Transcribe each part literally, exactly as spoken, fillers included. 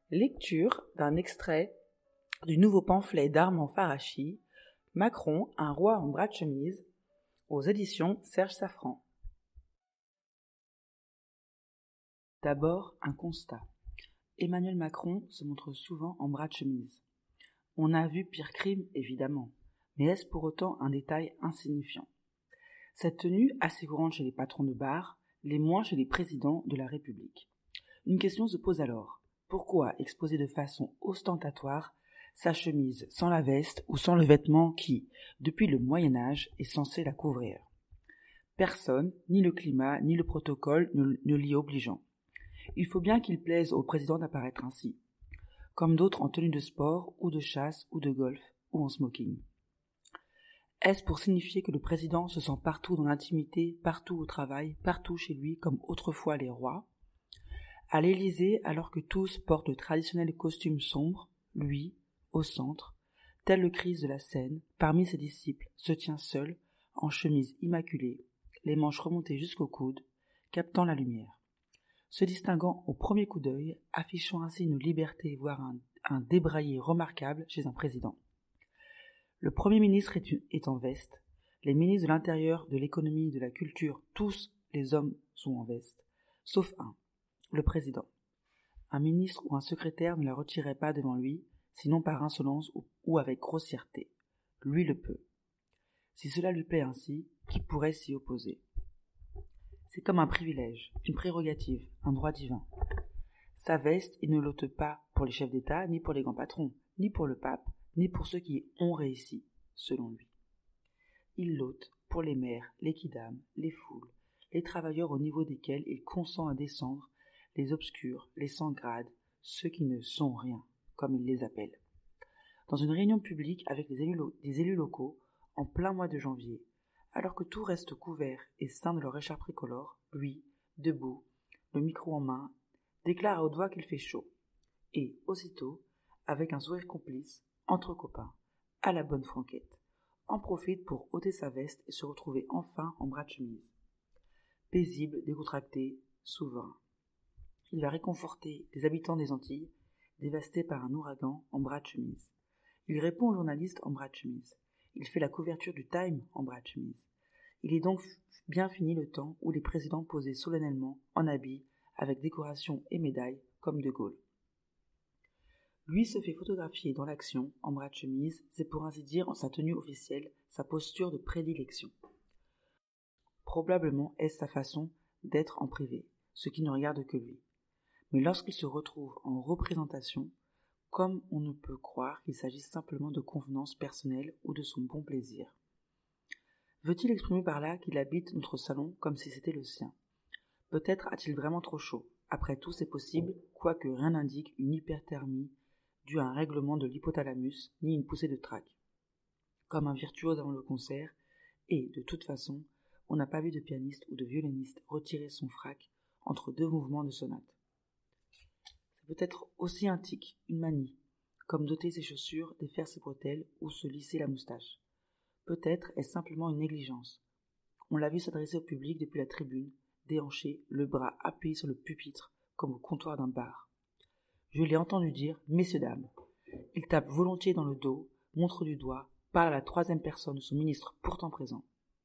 Lecture d'un extrait du nouveau pamphlet d'Armand Farachi, Macron, un roi en bras de chemise, aux éditions Serge Safran. D'abord, un constat. Emmanuel Macron se montre souvent en bras de chemise. On a vu pire crime, évidemment, mais est-ce pour autant un détail insignifiant? Cette tenue, assez courante chez les patrons de bar, l'est moins chez les présidents de la République. Une question se pose alors. Pourquoi exposer de façon ostentatoire sa chemise sans la veste ou sans le vêtement qui, depuis le Moyen-Âge, est censé la couvrir? Personne, ni le climat, ni le protocole ne, ne l'y obligeant. Il faut bien qu'il plaise au président d'apparaître ainsi, comme d'autres en tenue de sport ou de chasse ou de golf ou en smoking. Est-ce pour signifier que le président se sent partout dans l'intimité, partout au travail, partout chez lui, comme autrefois les rois? À l'Élysée, alors que tous portent le traditionnel costume sombre, lui, au centre, tel le Christ de la Seine, parmi ses disciples, se tient seul, en chemise immaculée, les manches remontées jusqu'au coude, captant la lumière, se distinguant au premier coup d'œil, affichant ainsi une liberté, voire un, un débraillé remarquable chez un président. Le Premier ministre est, une, est en veste, les ministres de l'Intérieur, de l'Économie, de la Culture, tous les hommes sont en veste, sauf un. Le président. Un ministre ou un secrétaire ne la retirait pas devant lui, sinon par insolence ou, ou avec grossièreté. Lui le peut. Si cela lui plaît ainsi, qui pourrait s'y opposer? C'est comme un privilège, une prérogative, un droit divin. Sa veste, il ne l'ôte pas pour les chefs d'État, ni pour les grands patrons, ni pour le pape, ni pour ceux qui ont réussi, selon lui. Il l'ôte pour les maires, les quidams, les foules, les travailleurs au niveau desquels il consent à descendre, les obscurs, les sans grade, ceux qui ne sont rien, comme il les appelle. Dans une réunion publique avec les élus, lo- des élus locaux, en plein mois de janvier, alors que tout reste couvert et ceint de leur écharpe tricolore, lui, debout, le micro en main, déclare à haute voix qu'il fait chaud. Et, aussitôt, avec un sourire complice, entre copains, à la bonne franquette, en profite pour ôter sa veste et se retrouver enfin en bras de chemise. Paisible, décontracté, souverain. Il va réconforter les habitants des Antilles, dévastés par un ouragan en bras de chemise. Il répond aux journalistes en bras de chemise. Il fait la couverture du Time en bras de chemise. Il est donc bien fini le temps où les présidents posaient solennellement en habit, avec décoration et médailles, comme De Gaulle. Lui se fait photographier dans l'action, en bras de chemise, c'est pour ainsi dire en sa tenue officielle, sa posture de prédilection. Probablement est-ce sa façon d'être en privé, ce qui ne regarde que lui. Mais lorsqu'il se retrouve en représentation, comme on ne peut croire qu'il s'agisse simplement de convenances personnelles ou de son bon plaisir. Veut-il exprimer par là qu'il habite notre salon comme si c'était le sien? Peut-être a-t-il vraiment trop chaud. Après tout, c'est possible, quoique rien n'indique une hyperthermie due à un règlement de l'hypothalamus ni une poussée de trac. Comme un virtuose avant le concert, et, de toute façon, on n'a pas vu de pianiste ou de violoniste retirer son frac entre deux mouvements de sonate. Peut-être aussi un tic, une manie, comme doter ses chaussures, défaire ses bretelles ou se lisser la moustache. Peut-être est-ce simplement une négligence. On l'a vu s'adresser au public depuis la tribune, déhanché, le bras appuyé sur le pupitre, comme au comptoir d'un bar. Je l'ai entendu dire « Messieurs, dames ». Il tape volontiers dans le dos, montre du doigt, parle à la troisième personne de son ministre pourtant présent.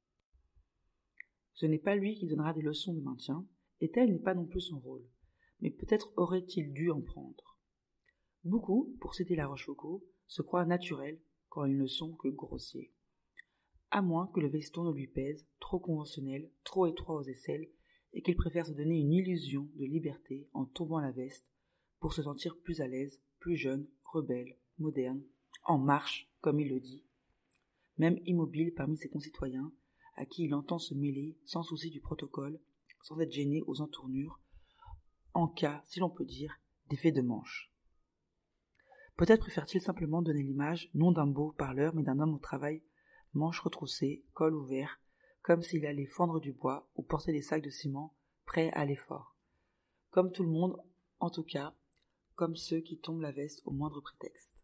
Ce n'est pas lui qui donnera des leçons de maintien, et tel n'est pas non plus son rôle. Mais peut-être aurait-il dû en prendre. Beaucoup, pour citer La Rochefoucauld, se croient naturels quand ils ne sont que grossiers. À moins que le veston ne lui pèse, trop conventionnel, trop étroit aux aisselles, et qu'il préfère se donner une illusion de liberté en tombant la veste pour se sentir plus à l'aise, plus jeune, rebelle, moderne, en marche, comme il le dit, même immobile parmi ses concitoyens, à qui il entend se mêler sans souci du protocole, sans être gêné aux entournures, en cas, si l'on peut dire, d'effet de manche. Peut-être préfère-t-il simplement donner l'image, non d'un beau parleur, mais d'un homme au travail, manches retroussées, col ouvert, comme s'il allait fendre du bois ou porter des sacs de ciment, prêt à l'effort. Comme tout le monde, en tout cas, comme ceux qui tombent la veste au moindre prétexte.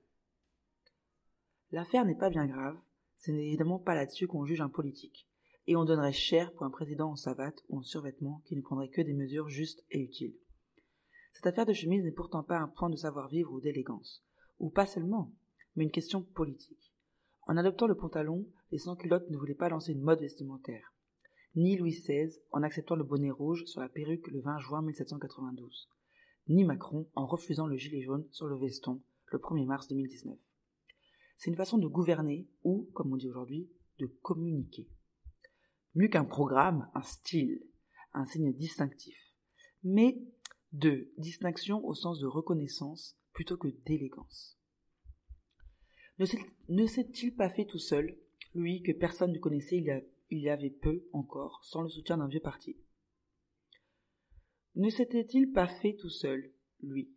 L'affaire n'est pas bien grave, ce n'est évidemment pas là-dessus qu'on juge un politique, et on donnerait cher pour un président en savate ou en survêtement qui ne prendrait que des mesures justes et utiles. Cette affaire de chemise n'est pourtant pas un point de savoir-vivre ou d'élégance. Ou pas seulement, mais une question politique. En adoptant le pantalon, les sans-culottes ne voulaient pas lancer une mode vestimentaire. Ni Louis seize en acceptant le bonnet rouge sur la perruque le vingt juin mille sept cent quatre-vingt-douze. Ni Macron en refusant le gilet jaune sur le veston le premier mars deux mille dix-neuf. C'est une façon de gouverner ou, comme on dit aujourd'hui, de communiquer. Mieux qu'un programme, un style, un signe distinctif. Mais de distinction au sens de reconnaissance plutôt que d'élégance. Ne, s'est, ne s'est-il pas fait tout seul, lui que personne ne connaissait il y, a, il y avait peu encore, sans le soutien d'un vieux parti? Ne s'était-il pas fait tout seul, lui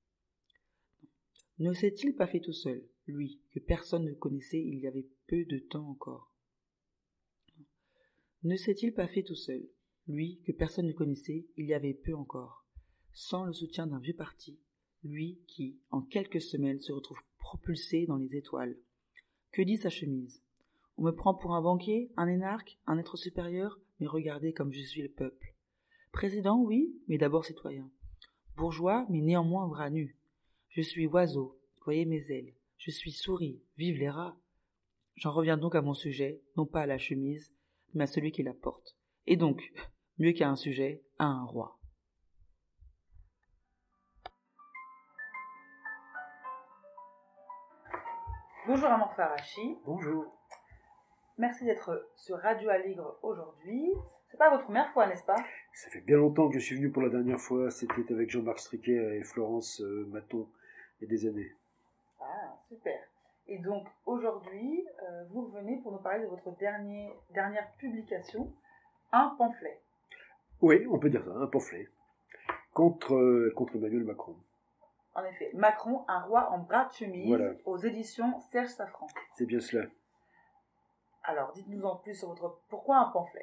Ne s'est-il pas fait tout seul, lui que personne ne connaissait il y avait peu de temps encore? Ne s'est-il pas fait tout seul, lui que personne ne connaissait il y avait peu encore, sans le soutien d'un vieux parti, lui qui, en quelques semaines, se retrouve propulsé dans les étoiles? Que dit sa chemise? On me prend pour un banquier, un énarque, un être supérieur, mais regardez comme je suis le peuple. Président, oui, mais d'abord citoyen. Bourgeois, mais néanmoins bras nus. Je suis oiseau, voyez mes ailes. Je suis souris, vive les rats. J'en reviens donc à mon sujet, non pas à la chemise, mais à celui qui la porte. Et donc, mieux qu'à un sujet, à un roi. Bonjour Amor Farachi. Bonjour. Merci d'être sur Radio Aligre aujourd'hui. C'est pas votre première fois, n'est-ce pas? Ça fait bien longtemps que je suis venu pour la dernière fois. C'était avec Jean-Marc Striquet et Florence euh, Maton il y a des années. Ah, super. Et donc aujourd'hui, euh, vous revenez pour nous parler de votre dernier, dernière publication, un pamphlet. Oui, on peut dire ça, un pamphlet. Contre, euh, contre Emmanuel Macron. En effet, Macron, un roi en bras de chemise, voilà. Aux éditions Serge Safran. C'est bien cela. Alors, dites-nous en plus sur votre... Pourquoi un pamphlet?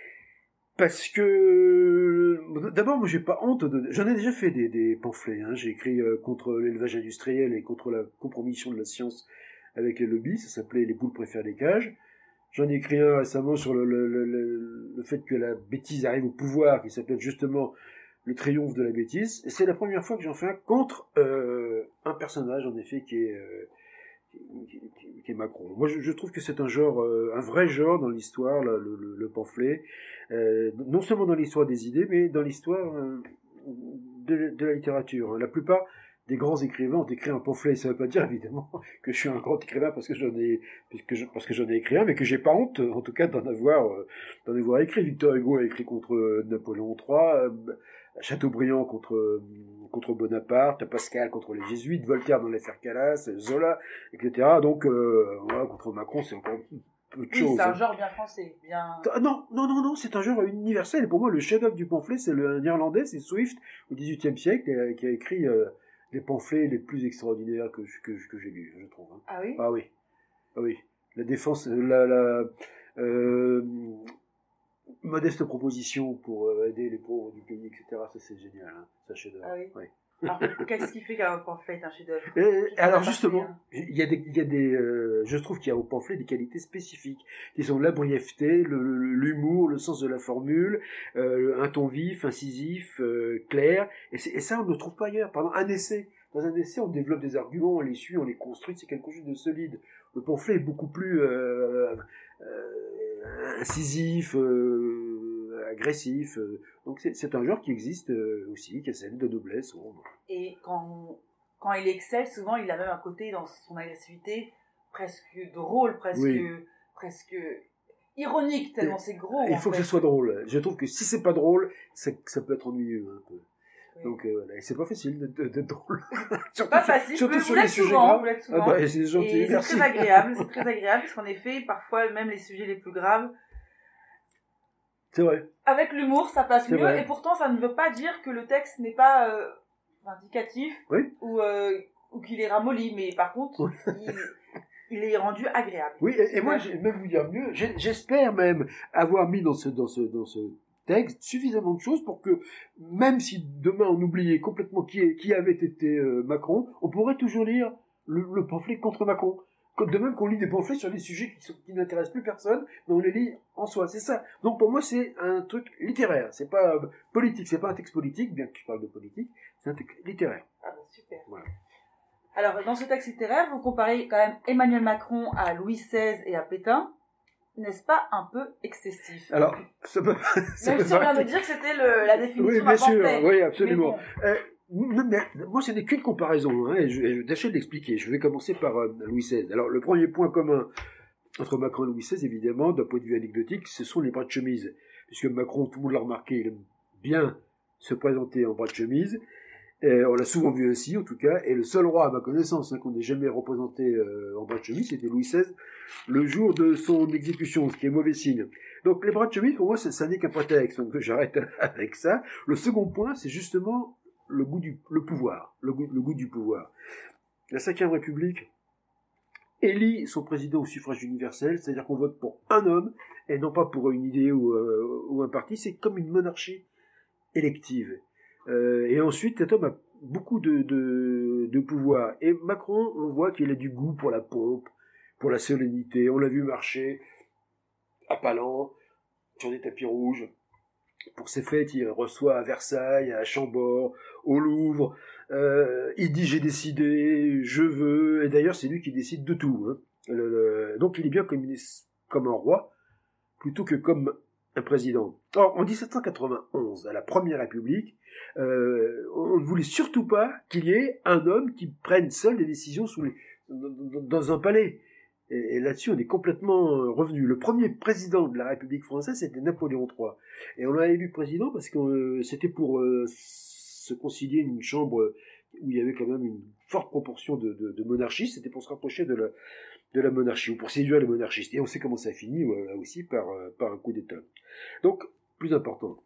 Parce que... D'abord, moi, j'ai pas honte de... J'en ai déjà fait des, des pamphlets. Hein. J'ai écrit euh, contre l'élevage industriel et contre la compromission de la science avec les lobbies. Ça s'appelait « Les poules préfèrent les cages ». J'en ai écrit un récemment sur le, le, le, le, le fait que la bêtise arrive au pouvoir, qui s'appelle justement « Le triomphe de la bêtise ». Et c'est la première fois que j'en fais un contre euh, un personnage, en effet, qui est... Euh, Qui, qui, qui est Macron. Moi, je, je trouve que c'est un genre, euh, un vrai genre dans l'histoire, là, le, le, le pamphlet, euh, non seulement dans l'histoire des idées, mais dans l'histoire euh, de, de la littérature. La plupart des grands écrivains ont écrit un pamphlet. Ça ne veut pas dire évidemment que je suis un grand écrivain parce que j'en ai, puisque je, parce que j'en ai écrit un, mais que j'ai pas honte, en tout cas, d'en avoir, euh, d'en avoir écrit. Victor Hugo a écrit contre Napoléon trois. Euh, Chateaubriand contre, contre Bonaparte, Pascal contre les Jésuites, Voltaire dans l'affaire Calas, Zola, et cetera. Donc, euh, voilà, contre Macron, c'est encore peu de oui, choses. Oui, c'est un genre bien français. Bien... Non, non, non, non, c'est un genre universel. Et pour moi, le chef-d'œuvre du pamphlet, c'est le néerlandais, c'est Swift, au dix-huitième siècle, qui a écrit euh, les pamphlets les plus extraordinaires que, que, que j'ai lus, je trouve. Hein. Ah oui Ah oui. Ah oui. La défense, la... la euh, modeste proposition pour aider les pauvres du pays, et cetera. Ça, c'est génial, hein. C'est un chef-d'œuvre. Ah oui. Ouais. Alors, qu'est-ce qui fait qu'un pamphlet est un chef-d'œuvre? euh, Alors, justement, il y a des, il y a des, euh, je trouve qu'il y a au pamphlet des qualités spécifiques, qui sont la brièveté, le, le, l'humour, le sens de la formule, euh, un ton vif, incisif, euh, clair, et, et ça, on ne le trouve pas ailleurs. Pendant un essai, dans un essai, on développe des arguments, on les suit, on les construit, c'est quelque chose de solide. Le pamphlet est beaucoup plus euh, euh, incisif, euh, agressif. Euh, donc c'est, c'est un genre qui existe euh, aussi, qui a sa de noblesse. Bon. Et quand, quand il excelle, souvent il a même un côté dans son agressivité presque drôle, presque, oui. presque ironique, tellement et, c'est gros. Il faut fait. que ce soit drôle. Je trouve que si c'est pas drôle, c'est, ça peut être ennuyeux un peu. Oui. Donc euh, voilà, c'est pas facile d'être, d'être drôle. C'est pas facile, surtout sur les sujets souvent, graves. Souvent. Ah bah, c'est gentil, et merci. C'est très agréable, c'est très agréable parce qu'en effet, parfois même les sujets les plus graves. C'est vrai. Avec l'humour, ça passe c'est mieux, vrai. Et pourtant ça ne veut pas dire que le texte n'est pas euh, vindicatif oui. ou, euh, ou qu'il est ramolli, mais par contre, oui. il, il est rendu agréable. Oui, et, et moi, je vais même vous dire mieux, j'espère même avoir mis dans ce, dans ce, dans ce texte suffisamment de choses pour que, même si demain on oubliait complètement qui, est, qui avait été euh, Macron, on pourrait toujours lire le, le pamphlet contre Macron. De même qu'on lit des pamphlets sur des sujets qui, sont, qui n'intéressent plus personne, mais on les lit en soi, c'est ça. Donc pour moi, c'est un truc littéraire, c'est pas politique, c'est pas un texte politique, bien que je parle de politique, c'est un texte littéraire. Ah bah super. Voilà. Alors, dans ce texte littéraire, vous comparez quand même Emmanuel Macron à Louis seize et à Pétain. N'est-ce pas un peu excessif? Alors, ça peut ça Même peut si on vient de dire que c'était le, la définition oui, d'un bien sûr, pamphlet. oui, absolument. Bon. Euh, mais, moi, ce n'est qu'une comparaison, hein, et je vais tâcher de l'expliquer. Je vais commencer par euh, Louis seize. Alors, le premier point commun entre Macron et Louis seize, évidemment, d'un point de vue anecdotique, ce sont les bras de chemise. Puisque Macron, tout le monde l'a remarqué, il aime bien se présenter en bras de chemise. Et on l'a souvent vu ainsi, en tout cas, et le seul roi, à ma connaissance, hein, qu'on n'ait jamais représenté euh, en bras de chemise, c'était Louis seize, le jour de son exécution, ce qui est mauvais signe. Donc les bras de chemise, pour moi, ça, ça n'est qu'un prétexte, donc j'arrête avec ça. Le second point, c'est justement le goût du le pouvoir, le goût, le goût du pouvoir. La cinquième République élit son président au suffrage universel, c'est-à-dire qu'on vote pour un homme, et non pas pour une idée ou, euh, ou un parti, c'est comme une monarchie élective. Euh, et ensuite, cet homme a beaucoup de, de, de pouvoir. Et Macron, on voit qu'il a du goût pour la pompe, pour la solennité. On l'a vu marcher à Palan, sur des tapis rouges. Pour ses fêtes, il reçoit à Versailles, à Chambord, au Louvre. Euh, il dit « j'ai décidé, je veux ». Et d'ailleurs, c'est lui qui décide de tout. Hein. Le, le, donc il est bien comme, comme un roi, plutôt que comme un président. Or, en dix-sept cent quatre-vingt-onze, à la Première République, euh, on ne voulait surtout pas qu'il y ait un homme qui prenne seul des décisions sous les, dans, dans un palais. Et, et là-dessus, on est complètement revenu. Le premier président de la République française, c'était Napoléon trois. Et on l'a élu président parce que euh, c'était pour euh, se concilier une chambre où il y avait quand même une forte proportion de, de, de monarchistes. C'était pour se rapprocher de la, de la monarchie, ou pour séduire les monarchistes. Et on sait comment ça a fini, là aussi, par, par un coup d'État. Donc, plus important.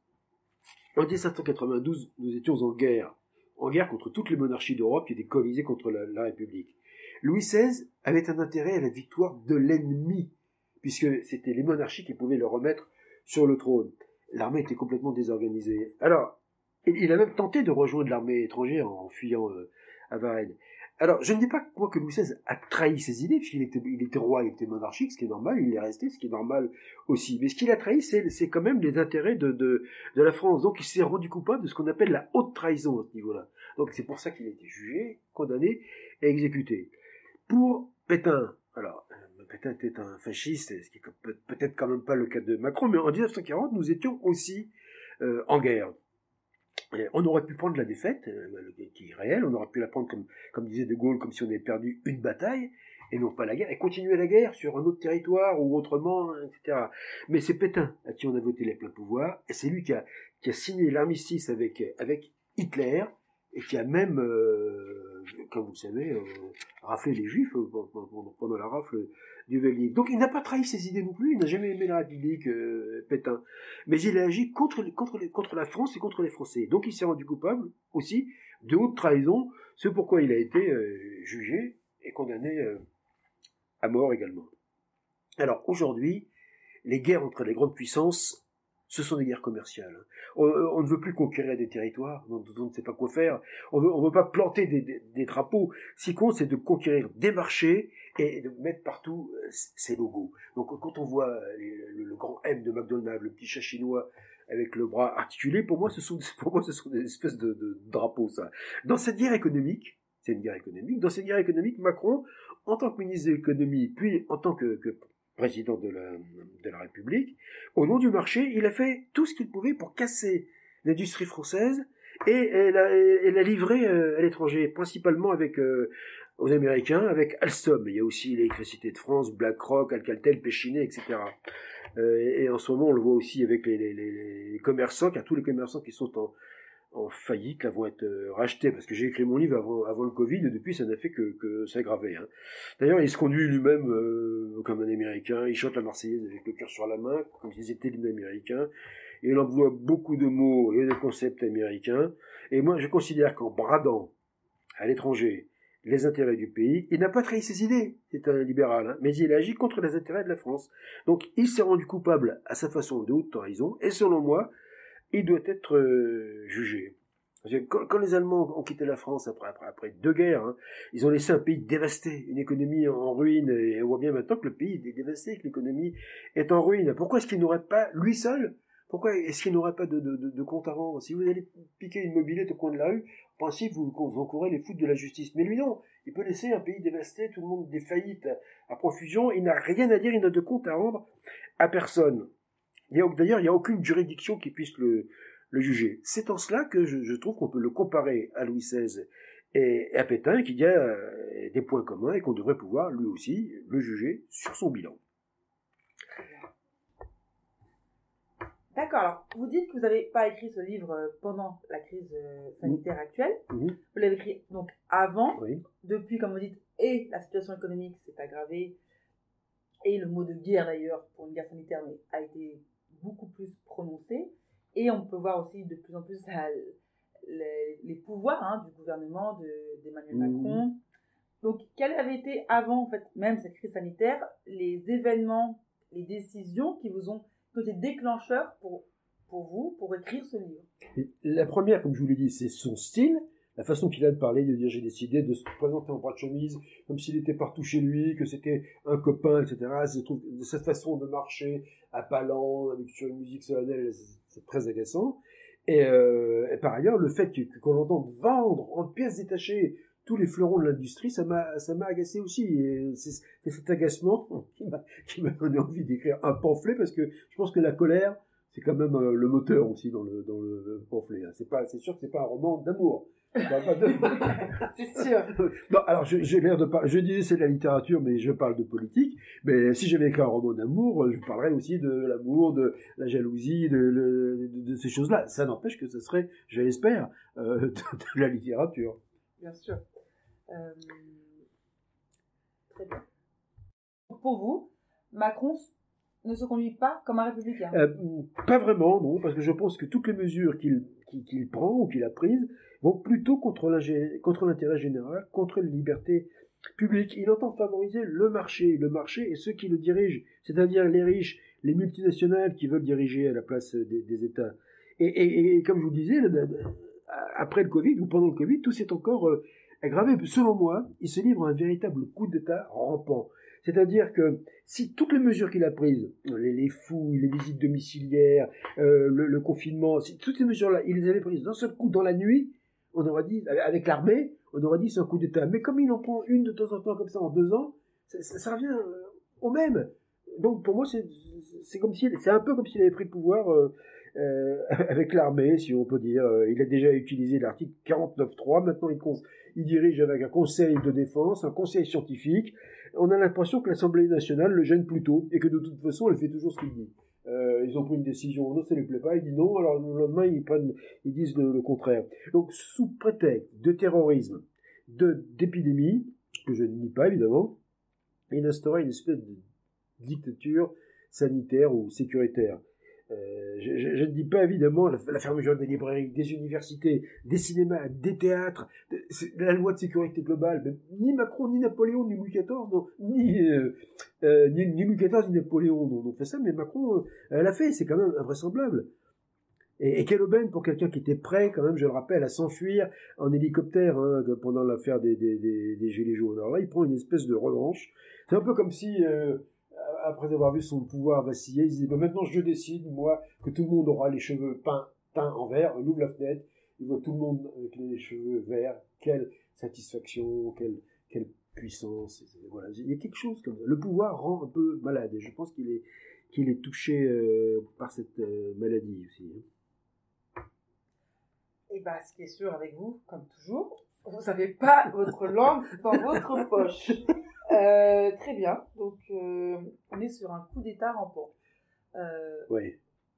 En dix-sept cent quatre-vingt-douze, nous étions en guerre. En guerre contre toutes les monarchies d'Europe qui étaient coalisées contre la, la République. Louis seize avait un intérêt à la victoire de l'ennemi, puisque c'était les monarchies qui pouvaient le remettre sur le trône. L'armée était complètement désorganisée. Alors, il a même tenté de rejoindre l'armée étrangère en fuyant euh, à Varennes. Alors, je ne dis pas moi que Louis seize a trahi ses idées, puisqu'il était, il était roi, il était monarchique, ce qui est normal, il est resté, ce qui est normal aussi. Mais ce qu'il a trahi, c'est, c'est quand même les intérêts de, de, de la France. Donc, il s'est rendu coupable de ce qu'on appelle la haute trahison à ce niveau-là. Donc, c'est pour ça qu'il a été jugé, condamné et exécuté. Pour Pétain, alors, Pétain était un fasciste, ce qui est peut-être quand même pas le cas de Macron, mais en dix-neuf cent quarante, nous étions aussi euh, en guerre. Et on aurait pu prendre la défaite, euh, qui est réelle, on aurait pu la prendre comme, comme disait De Gaulle, comme si on avait perdu une bataille, et non pas la guerre, et continuer la guerre sur un autre territoire, ou autrement, et cetera. Mais c'est Pétain à qui on a voté les pleins pouvoirs, et c'est lui qui a, qui a signé l'armistice avec, avec Hitler, et qui a même, euh, comme vous le savez, euh, raflé les Juifs pendant, pendant la rafle du Veldiv. Donc il n'a pas trahi ses idées non plus, il n'a jamais aimé la République, euh, Pétain. Mais il a agi contre, contre, contre la France et contre les Français. Donc il s'est rendu coupable aussi de haute trahison, c'est pourquoi il a été euh, jugé et condamné euh, à mort également. Alors aujourd'hui, les guerres entre les grandes puissances, ce sont des guerres commerciales. On, on ne veut plus conquérir des territoires dont on ne sait pas quoi faire. On veut, on veut pas planter des, des, des drapeaux. Ce qui compte, c'est de conquérir des marchés et de mettre partout ces logos. Donc quand on voit le, le grand M de McDonald's, le petit chat chinois avec le bras articulé, pour moi, ce sont, pour moi, ce sont des espèces de, de drapeaux, ça. Dans cette guerre économique, c'est une guerre économique, dans cette guerre économique, Macron, en tant que ministre de l'économie, puis en tant que, que président de la, de la République, au nom du marché, il a fait tout ce qu'il pouvait pour casser l'industrie française et, et, la, et la livrer à l'étranger, principalement avec, euh, aux Américains, avec Alstom. Il y a aussi l'électricité de France, BlackRock, Alcatel, Péchinet, et cetera. Euh, et, et en ce moment, on le voit aussi avec les, les, les, les commerçants, car tous les commerçants qui sont en, en faillite là, vont être euh, rachetés, parce que j'ai écrit mon livre avant, avant le Covid, et depuis ça n'a fait que, que s'aggraver. Hein. D'ailleurs, il se conduit lui-même euh, comme un Américain, il chante la Marseillaise avec le cœur sur la main, comme s'ils étaient des Américains, et il emploie beaucoup de mots et de concepts américains, et moi je considère qu'en bradant à l'étranger les intérêts du pays, il n'a pas trahi ses idées, c'est un libéral, hein, mais il agit contre les intérêts de la France. Donc il s'est rendu coupable à sa façon de haute trahison, et selon moi, il doit être euh, jugé. Parce que quand, quand les Allemands ont quitté la France après, après, après deux guerres, hein, ils ont laissé un pays dévasté, une économie en ruine, et on voit bien maintenant que le pays est dévasté, que l'économie est en ruine. Pourquoi est-ce qu'il n'aurait pas, lui seul, pourquoi est-ce qu'il n'aurait pas de, de, de, de compte à rendre? Si vous allez piquer une mobilette au coin de la rue, en principe, vous, vous encourez les foudres de la justice. Mais lui, non. Il peut laisser un pays dévasté, tout le monde des faillites à, à profusion. Il n'a rien à dire, il n'a de compte à rendre à personne. Il y a, d'ailleurs, il n'y a aucune juridiction qui puisse le, le juger. C'est en cela que je, je trouve qu'on peut le comparer à Louis seize et, et à Pétain, qu'il y a euh, des points communs et qu'on devrait pouvoir, lui aussi, le juger sur son bilan. D'accord, alors vous dites que vous n'avez pas écrit ce livre pendant la crise sanitaire mmh. actuelle. Mmh. Vous l'avez écrit donc avant, oui. Depuis, comme vous dites, et la situation économique s'est aggravée, et le mot de guerre d'ailleurs, pour une guerre sanitaire, mais, a été beaucoup plus prononcé. Et on peut voir aussi de plus en plus la, les, les pouvoirs hein, du gouvernement de, d'Emmanuel mmh. Macron. Donc, quels avaient été avant, en fait, même cette crise sanitaire, les événements, les décisions qui vous ont côté déclencheur pour, pour vous, pour écrire ce livre? La première, comme je vous l'ai dit, c'est son style, la façon qu'il a de parler, de dire j'ai décidé de se présenter en bras de chemise, comme s'il était partout chez lui, que c'était un copain, et cetera. Je trouve de cette façon de marcher à pas lents, avec sur une musique solennelle, c'est, c'est très agaçant. Et, euh, et par ailleurs, le fait que, qu'on l'entende vendre en pièces détachées tous les fleurons de l'industrie, ça m'a, ça m'a agacé aussi. Et c'est, c'est cet agacement qui m'a, qui m'a donné envie d'écrire un pamphlet, parce que je pense que la colère, c'est quand même euh, le moteur aussi dans le, dans le pamphlet. Hein. C'est pas, c'est sûr que c'est pas un roman d'amour. Pas de... c'est sûr. Non, alors je, j'ai l'air de pas, je disais c'est de la littérature, mais je parle de politique. Mais si j'avais écrit un roman d'amour, je parlerais aussi de l'amour, de la jalousie, de, de, de, de ces choses-là. Ça n'empêche que ce serait, je l'espère, euh, de, de la littérature. Bien sûr. Euh... Très bien. Pour vous, Macron ne se conduit pas comme un républicain? euh, Pas vraiment, non, parce que je pense que toutes les mesures qu'il, qu'il, qu'il prend ou qu'il a prises vont plutôt contre, contre l'intérêt général, contre les libertés publiques. Il entend favoriser le marché, le marché et ceux qui le dirigent, c'est-à-dire les riches, les multinationales qui veulent diriger à la place des, des États. Et, et, et comme je vous disais, après le Covid ou pendant le Covid, tout s'est encore euh, aggravé. Selon moi, il se livre à un véritable coup d'État rampant. C'est-à-dire que si toutes les mesures qu'il a prises, les, les fouilles, les visites domiciliaires, euh, le, le confinement, si toutes ces mesures-là, il les avait prises d'un seul coup dans la nuit, on aurait dit, avec l'armée, on aurait dit c'est un coup d'État. Mais comme il en prend une de temps en temps comme ça en deux ans, ça, ça, ça revient au même. Donc pour moi, c'est, c'est, comme si, c'est un peu comme s'il avait pris le pouvoir euh, euh, avec l'armée, si on peut dire. Il a déjà utilisé l'article quarante-neuf trois, maintenant il, cons- il dirige avec un conseil de défense, un conseil scientifique. On a l'impression que l'Assemblée nationale le gêne plutôt, et que de toute façon, elle fait toujours ce qu'il dit. Euh, ils ont pris une décision, non, ça ne lui plaît pas, il dit non, alors le lendemain, ils, prennent, ils disent le, le contraire. Donc, sous prétexte de terrorisme, de, d'épidémie, que je ne nie pas évidemment, il instaurait une espèce de dictature sanitaire ou sécuritaire. Euh, je, je, je ne dis pas évidemment la, la fermeture des librairies, des universités, des cinémas, des théâtres, de, la loi de sécurité globale. Mais ni Macron, ni Napoléon, ni Louis quatorze, non, ni, euh, euh, ni, ni Louis quatorze, ni Napoléon n'ont fait ça, mais Macron euh, l'a fait, c'est quand même invraisemblable. Et, et quelle aubaine pour quelqu'un qui était prêt, quand même, je le rappelle, à s'enfuir en hélicoptère hein, pendant l'affaire des, des, des, des Gilets jaunes. Alors là, il prend une espèce de revanche. C'est un peu comme si... Euh, après avoir vu son pouvoir vaciller, il disait bah, maintenant je décide, moi, que tout le monde aura les cheveux peints, teints en vert. On ouvre la fenêtre, il voit tout le monde avec les cheveux verts. Quelle satisfaction, quelle, quelle puissance. Voilà. Il y a quelque chose comme ça. Le pouvoir rend un peu malade et je pense qu'il est, qu'il est touché euh, par cette euh, maladie aussi. Hein. Et bien, ce qui est sûr avec vous, comme toujours, vous n'avez pas votre langue dans votre poche. Euh, très bien, donc euh, on est sur un coup d'État rampant. Euh, oui.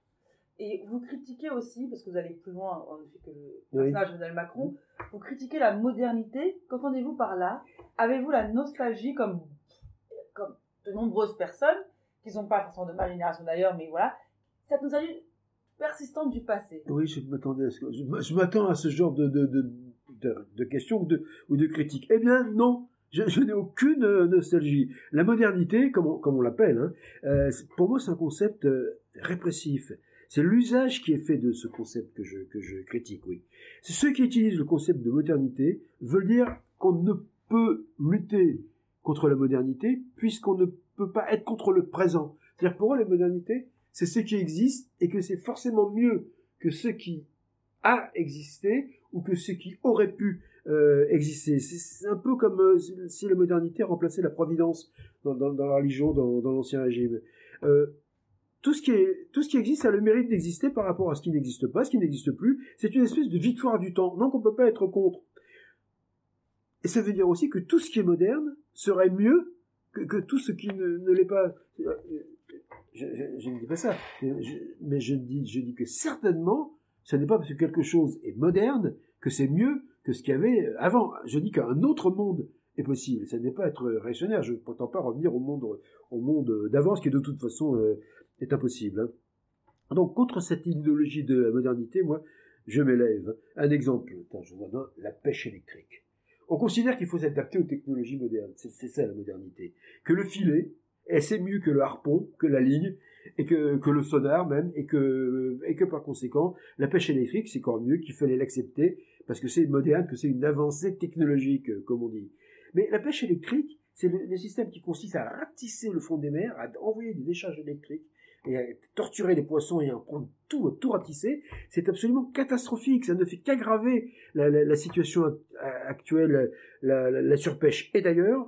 Et vous critiquez aussi, parce que vous allez plus loin en effet que le personnage oui. d'Emmanuel Macron, vous critiquez la modernité. Qu'entendez-vous par là? Avez-vous la nostalgie, comme, comme de nombreuses personnes, qui sont pas forcément de ma génération d'ailleurs, mais voilà, cette nostalgie persistante du passé? Oui, je m'attendais à ce que, je, je m'attends à ce genre de, de, de, de, de questions ou de, ou de critiques. Eh bien, non. Je, je n'ai aucune euh, nostalgie. La modernité, comme on, comme on l'appelle, hein, euh, pour moi, c'est un concept euh, répressif. C'est l'usage qui est fait de ce concept que je, que je critique, oui. C'est ceux qui utilisent le concept de modernité veulent dire qu'on ne peut lutter contre la modernité puisqu'on ne peut pas être contre le présent. C'est-à-dire pour eux, la modernité, c'est ce qui existe et que c'est forcément mieux que ce qui a existé ou que ce qui aurait pu euh, exister. C'est, c'est un peu comme euh, si la modernité remplaçait la providence dans, dans, dans la religion, dans, dans l'ancien régime. Euh, tout ce qui est, tout ce qui existe a le mérite d'exister par rapport à ce qui n'existe pas, ce qui n'existe plus. C'est une espèce de victoire du temps. Donc on peut pas être contre. Et ça veut dire aussi que tout ce qui est moderne serait mieux que, que tout ce qui ne, ne l'est pas. Je, je, je ne dis pas ça, je, mais je dis, je dis que certainement, ce n'est pas parce que quelque chose est moderne que c'est mieux que ce qu'il y avait avant. Je dis qu'un autre monde est possible. Ça n'est pas être réactionnaire. Je ne prétends pas revenir au monde, au monde d'avant, ce qui de toute façon euh, est impossible. Hein. Donc contre cette idéologie de la modernité, moi, je m'élève. Un exemple, attends, je vois la pêche électrique. On considère qu'il faut s'adapter aux technologies modernes. C'est, c'est ça la modernité. Que le filet, et c'est mieux que le harpon, que la ligne, et que, que le sonar même, et que, et que par conséquent, la pêche électrique, c'est encore mieux, qu'il fallait l'accepter, parce que c'est moderne, que c'est une avancée technologique, comme on dit. Mais la pêche électrique, c'est le, le système qui consiste à ratisser le fond des mers, à envoyer des décharges électriques, et à torturer les poissons et à en prendre tout, tout ratisser. C'est absolument catastrophique, ça ne fait qu'aggraver la, la, la situation actuelle, la, la, la surpêche. Et d'ailleurs,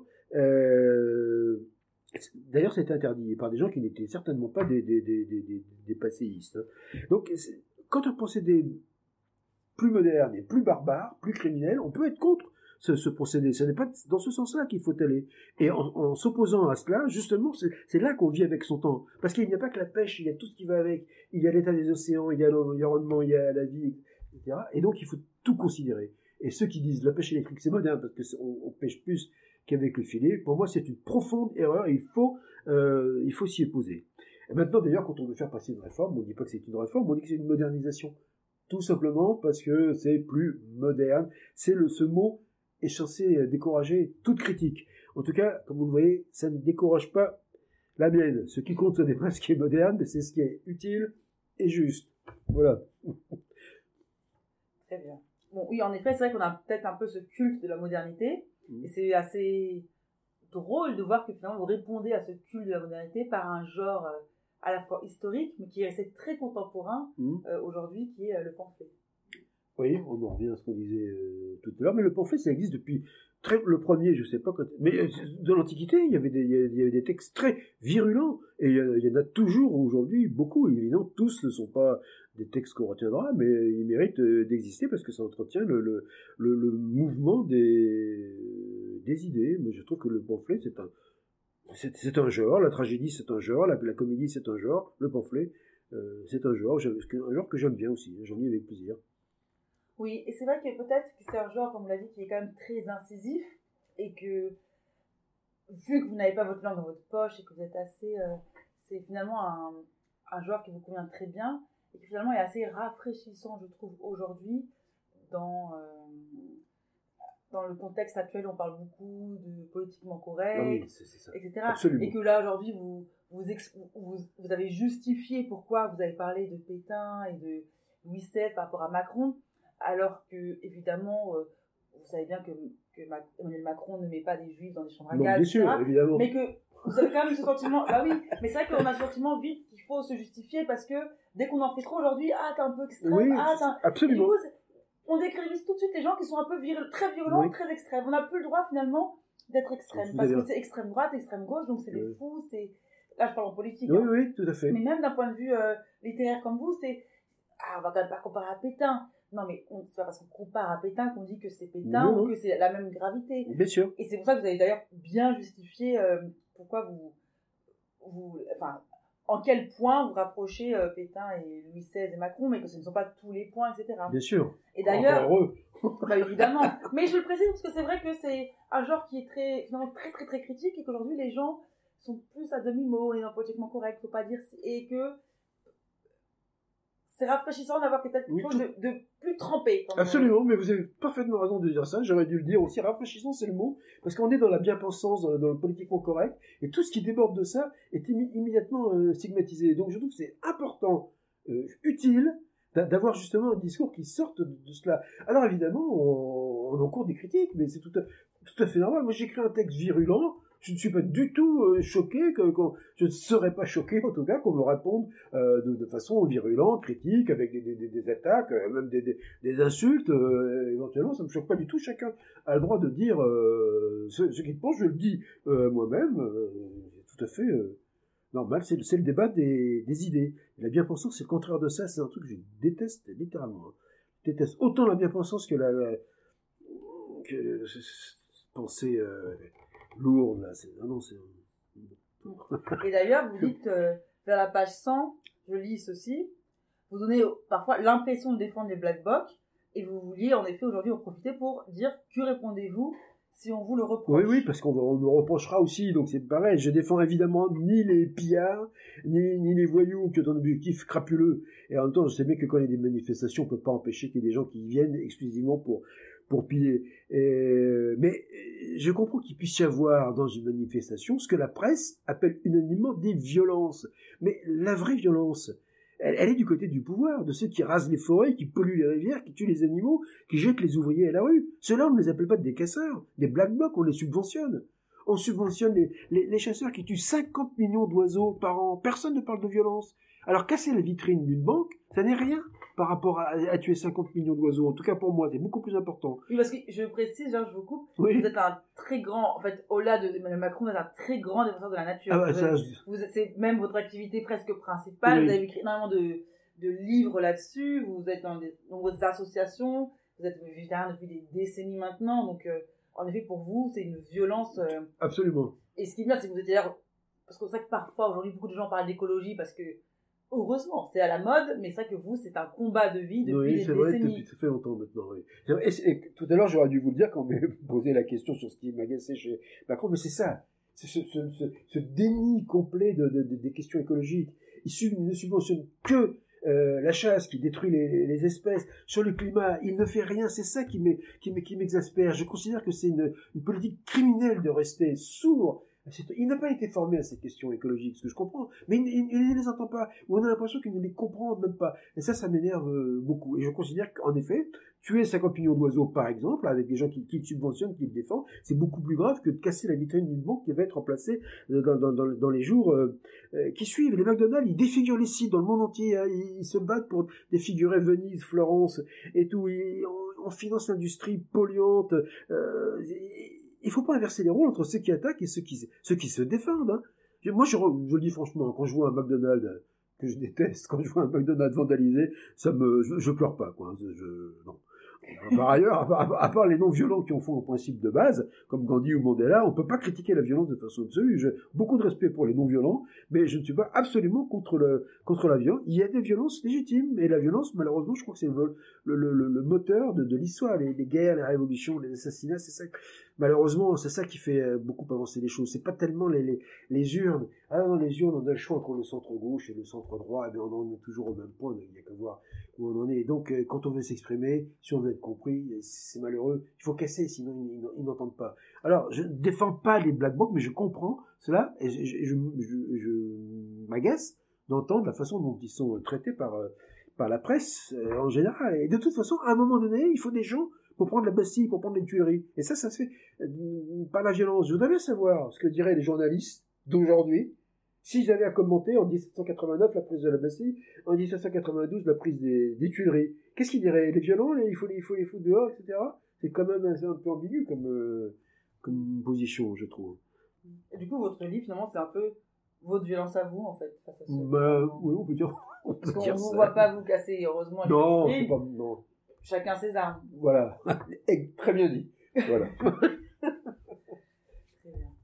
euh, D'ailleurs, c'est interdit par des gens qui n'étaient certainement pas des, des, des, des, des, des passéistes. Donc, quand un procédé plus moderne et plus barbare, plus criminel, on peut être contre ce, ce procédé. Ce n'est pas dans ce sens-là qu'il faut aller. Et en, en s'opposant à cela, justement, c'est, c'est là qu'on vit avec son temps. Parce qu'il n'y a pas que la pêche, il y a tout ce qui va avec. Il y a l'état des océans, il y a l'environnement, il y a la vie, et cetera. Et donc, il faut tout considérer. Et ceux qui disent la pêche électrique, c'est moderne parce qu'on on pêche plus qu'avec le filet, pour moi c'est une profonde erreur et il faut, euh, il faut s'y opposer. Et maintenant d'ailleurs quand on veut faire passer une réforme, on ne dit pas que c'est une réforme, on dit que c'est une modernisation. Tout simplement parce que c'est plus moderne. C'est le, ce mot est censé décourager toute critique. En tout cas, comme vous le voyez, ça ne décourage pas la mienne. Ce qui compte ce n'est pas ce qui est moderne, mais c'est ce qui est utile et juste. Voilà. Très bien. Bon, oui, en effet, c'est vrai qu'on a peut-être un peu ce culte de la modernité. Et c'est assez drôle de voir que finalement vous répondez à ce culte de la modernité par un genre euh, à la fois historique, mais qui est très contemporain mmh. euh, aujourd'hui, qui est euh, le pamphlet. Oui, on en revient à ce qu'on disait euh, tout à l'heure, mais le pamphlet, ça existe depuis très, le premier, je sais pas quand, mais euh, de l'Antiquité, il y avait des, il y avait des textes très virulents, et il y, a, il y en a toujours aujourd'hui beaucoup. Évidemment, tous ne sont pas des textes qu'on retiendra, mais ils méritent euh, d'exister parce que ça entretient le, le, le, le mouvement des, des idées. Mais je trouve que le pamphlet, c'est un, c'est, c'est un genre, la tragédie, c'est un genre, la, la comédie, c'est un genre, le pamphlet, euh, c'est un genre, un genre que j'aime bien aussi, j'en lis avec plaisir. Oui, et c'est vrai que peut-être que c'est un genre, comme on l'a dit, qui est quand même très incisif, et que, vu que vous n'avez pas votre langue dans votre poche, et que vous êtes assez, euh, c'est finalement un, un genre qui vous convient très bien, et qui finalement est assez rafraîchissant, je trouve, aujourd'hui, dans, euh, dans le contexte actuel, on parle beaucoup de politiquement correct, oui, c'est, c'est ça. et cetera. Absolument. Et que là, aujourd'hui, vous, vous, ex- vous, vous avez justifié pourquoi vous avez parlé de Pétain et de Louis seize par rapport à Macron, alors que, évidemment, euh, vous savez bien que, que Ma- Emmanuel Macron ne met pas des juifs dans des chambres à gaz, bien sûr, évidemment. Mais que vous avez quand même ce sentiment, bah oui, mais c'est vrai qu'on a ce sentiment vite qu'il faut se justifier parce que dès qu'on en fait trop aujourd'hui, ah, t'es un peu extrême, oui, ah, t'es un... absolument. Et du coup, on décrivise tout de suite les gens qui sont un peu vir... très violents, oui. très extrêmes. On n'a plus le droit, finalement, d'être extrême. Vous parce que c'est extrême droite, extrême gauche, donc c'est oui. des fous, c'est... Là, je parle en politique. Oui, hein. oui, tout à fait. Mais même d'un point de vue euh, littéraire comme vous, c'est... Ah, on va quand même pas comparer à Pétain. Non, mais on, c'est pas parce qu'on compare à Pétain qu'on dit que c'est Pétain non, ou non. que c'est la même gravité. Bien sûr. Et c'est pour ça que vous avez d'ailleurs bien justifié euh, pourquoi vous, vous, enfin, en quel point vous rapprochez euh, Pétain et Louis seize et Macron, mais que ce ne sont pas tous les points, et cetera. Bien sûr. Et d'ailleurs, encore heureux. Bah évidemment. Mais je le précise parce que c'est vrai que c'est un genre qui est très, finalement très très très critique et qu'aujourd'hui les gens sont plus à demi-mot et non politiquement correct, faut pas dire, et que c'est rafraîchissant d'avoir peut-être quelque oui, chose tout... de, de plus trempé. Absolument, euh... mais vous avez parfaitement raison de dire ça, j'aurais dû le dire aussi, rafraîchissant c'est le mot, parce qu'on est dans la bien-pensance, dans, dans le politiquement correct, et tout ce qui déborde de ça est immi- immédiatement euh, stigmatisé. Donc je trouve que c'est important euh, utile d'avoir justement un discours qui sorte de, de cela. Alors évidemment, on, on encourt des critiques, mais c'est tout à, tout à fait normal. Moi, j'écris un texte virulent, je ne suis pas du tout euh, choqué, que, que, je ne serais pas choqué, en tout cas, qu'on me réponde euh, de, de façon virulente, critique, avec des, des, des, des attaques, euh, même des, des, des insultes, euh, éventuellement, ça ne me choque pas du tout. Chacun a le droit de dire euh, ce, ce qu'il pense, je le dis euh, moi-même, euh, c'est tout à fait... Euh, normal, c'est le, c'est le débat des, des idées. Et la bien-pensance, c'est le contraire de ça, c'est un truc que je déteste littéralement. Je déteste autant la bien-pensance que la, la que pensée euh, lourde. Là. C'est, non, non, c'est... Et d'ailleurs, vous dites, euh, vers la page cent, je lis ceci, vous donnez parfois l'impression de défendre les Black Blocs, et vous vouliez en effet aujourd'hui en profiter pour dire que répondez-vous si on vous le reproche. Oui, oui, parce qu'on on me reprochera aussi, donc c'est pareil. Je défends évidemment ni les pillards, ni, ni les voyous qui ont un objectif crapuleux. Et en même temps, je sais bien que quand il y a des manifestations, on peut pas empêcher qu'il y ait des gens qui viennent exclusivement pour, pour piller. Et, mais je comprends qu'il puisse y avoir dans une manifestation ce que la presse appelle unanimement des violences. Mais la vraie violence, Elle, elle est du côté du pouvoir, de ceux qui rasent les forêts, qui polluent les rivières, qui tuent les animaux, qui jettent les ouvriers à la rue. Ceux-là, on ne les appelle pas des casseurs, des black blocs, on les subventionne. On subventionne les, les, les chasseurs qui tuent cinquante millions d'oiseaux par an. Personne ne parle de violence. Alors casser la vitrine d'une banque, ça n'est rien par rapport à, à tuer cinquante millions d'oiseaux. En tout cas pour moi, c'est beaucoup plus important. Oui, parce que je précise, genre, je vous coupe, oui. Vous êtes un très grand, en fait, au-delà de Emmanuel Macron, vous êtes un très grand défenseur de la nature. Ah bah, vous ça, êtes, je... vous, c'est même votre activité presque principale. Oui. Vous avez écrit énormément de, de livres là-dessus. Vous êtes dans de nombreuses associations. Vous êtes végétarien depuis des décennies maintenant. Donc, euh, en effet, pour vous, c'est une violence. Euh... Absolument. Et ce qui est bien, c'est que vous êtes d'ailleurs, parce que c'est vrai que parfois, aujourd'hui, beaucoup de gens parlent d'écologie parce que, heureusement, c'est à la mode, mais c'est vrai que vous, c'est un combat de vie depuis oui, des c'est décennies. Vrai, depuis ça fait longtemps maintenant, oui. Et, et, tout à l'heure, j'aurais dû vous le dire quand on m'a posé la question sur ce qui m'agaçait chez Macron, mais c'est ça. C'est ce, ce, ce, ce déni complet de, de, de, des questions écologiques. Il ne subventionne que euh, la chasse qui détruit les, les espèces. Sur le climat, il ne fait rien. C'est ça qui m'est, qui m'est, qui m'exaspère. Je considère que c'est une, une politique criminelle de rester sourd. Il n'a pas été formé à ces questions écologiques, ce que je comprends, mais il, il, il ne les entend pas, ou on a l'impression qu'il ne les comprend même pas. Et ça, ça m'énerve beaucoup. Et je considère qu'en effet, tuer cinquante millions d'oiseaux, par exemple, avec des gens qui, qui le subventionnent, qui le défendent, c'est beaucoup plus grave que de casser la vitrine d'une banque qui va être remplacée dans, dans, dans, dans les jours euh, qui suivent. Les McDonald's, ils défigurent les sites dans le monde entier, hein, ils, ils se battent pour défigurer Venise, Florence et tout. Ils, on, on finance l'industrie polluante. Euh, et, il faut pas inverser les rôles entre ceux qui attaquent et ceux qui, ceux qui se défendent. Hein. Moi, je, je le dis franchement, quand je vois un McDonald's que je déteste, quand je vois un McDonald's vandalisé, ça me, je, je pleure pas, quoi. Je, je, non. Par ailleurs, à part, à part les non-violents qui en font un principe de base, comme Gandhi ou Mandela, on peut pas critiquer la violence de façon absolue. J'ai beaucoup de respect pour les non-violents, mais je ne suis pas absolument contre le, contre la violence. Il y a des violences légitimes, et la violence, malheureusement, je crois que c'est le, le, le, le moteur de, de l'histoire. Les, les guerres, les révolutions, les assassinats, c'est ça. Malheureusement, c'est ça qui fait beaucoup avancer les choses. C'est pas tellement les, les, les urnes. Ah non, les urnes, on a le choix entre le centre gauche et le centre droit, mais on en est toujours au même point. Il n'y a qu'à voir où on en est. Et donc, quand on veut s'exprimer, si on veut être compris, c'est malheureux. Il faut casser, sinon ils, ils, ils n'entendent pas. Alors, je ne défends pas les black blocs, mais je comprends cela et je, je, je, je, je m'agace d'entendre la façon dont ils sont traités par, par la presse euh, en général. Et de toute façon, à un moment donné, il faut des gens pour prendre la Bastille, pour prendre les Tuileries. Et ça, ça se fait euh, par la violence. Je voudrais bien savoir ce que diraient les journalistes d'aujourd'hui si j'avais à commenter en dix-sept cent quatre-vingt-neuf la prise de la Bastille, en dix-sept cent quatre-vingt-douze la prise des, des Tuileries. Qu'est-ce qu'ils diraient? Les violents, les, il faut les, il faut les foutre dehors, et cetera. C'est quand même un, un peu ambigu comme, euh, comme position, je trouve. Et du coup, votre livre, finalement, c'est un peu votre violence à vous, en fait. Face à ce... bah, oui, on peut dire, on peut Parce qu'on dire ne vous ça. voit pas vous casser, heureusement. Non, c'est pas, non. Chacun ses armes. Voilà. Très bien dit. Voilà. Très bien.